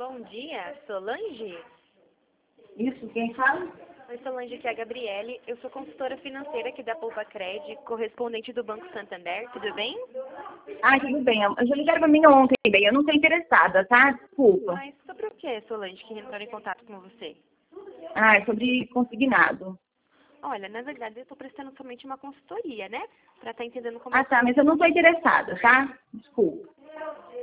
Bom dia, Solange? Isso, quem fala? Oi, Solange, aqui é a Gabriele. Eu sou consultora financeira aqui da Poupa-Cred, correspondente do Banco Santander. Tudo bem? Ah, tudo bem. Eu já ligaram pra mim ontem, bem. Eu não tô interessada, tá? Desculpa. Mas sobre o que, Solange, que entraram em contato com você? Ah, é sobre consignado. Olha, na verdade, eu estou prestando somente uma consultoria, né? Para estar entendendo como Ah, tá, mas eu não tô interessada, tá? Desculpa.